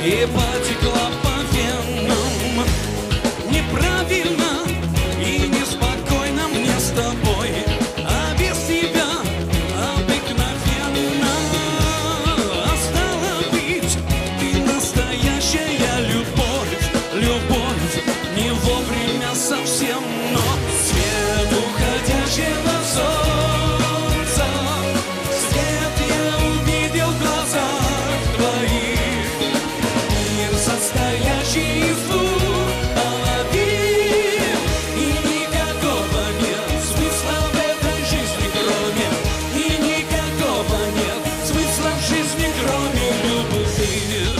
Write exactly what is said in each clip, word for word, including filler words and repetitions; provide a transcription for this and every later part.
и потекла по венам. Неправильно и неспокойно мне с тобой, а без тебя обыкновенно. А стало быть, ты настоящая любовь, любовь не вовремя совсем, но свет уходящего солнца, свет я увидел в глазах твоих, мир состоящий из двух половин, и никакого нет смысла в этой жизни, кроме, и никакого нет смысла в жизни, кроме любви.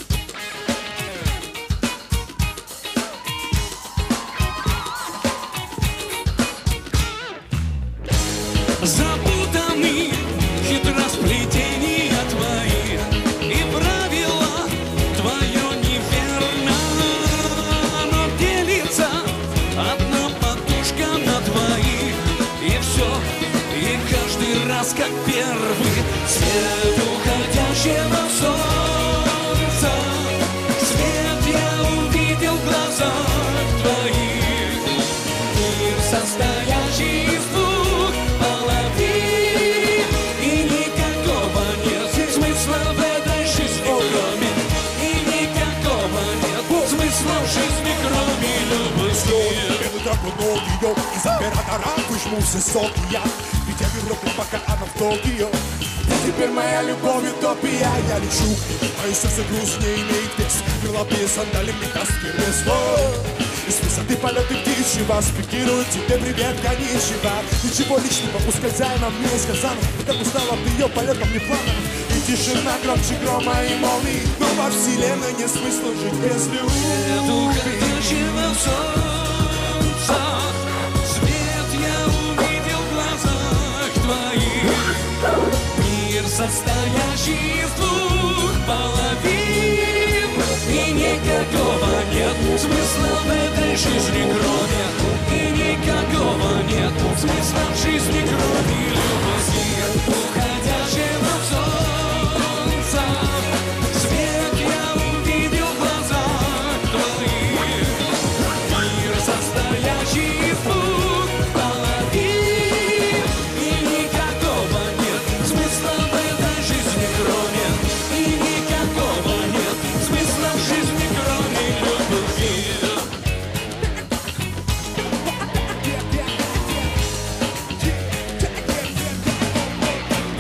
Запутаны хитросплетения твои, и правила твое неверно, но делится одна подушка на двоих, и все, и каждый раз как первый. Свет уходящего солнца, свет я увидел в глазах твоих, мир состоящий из двух половин, и никакого нет смысла в этой жизни, кроме, и никакого нет смысла в жизни, кроме любви. Я трону ее, из оператора выжму все соки я, ведь я Европу, пока она в Токио. И теперь моя любовь утопия, я лечу, мое сердце груз не имеет вес, крыла без сандали мне даст первое слово. Из высоты полеты птичьи вас пикируют, тебе привет, коничева. Ничего личного, ускользай нам не сказано, как устала от ее полетов не планов. И тишина громче грома и молний, но во вселенной нет смысла жить без любви. Свет уходящего солнца,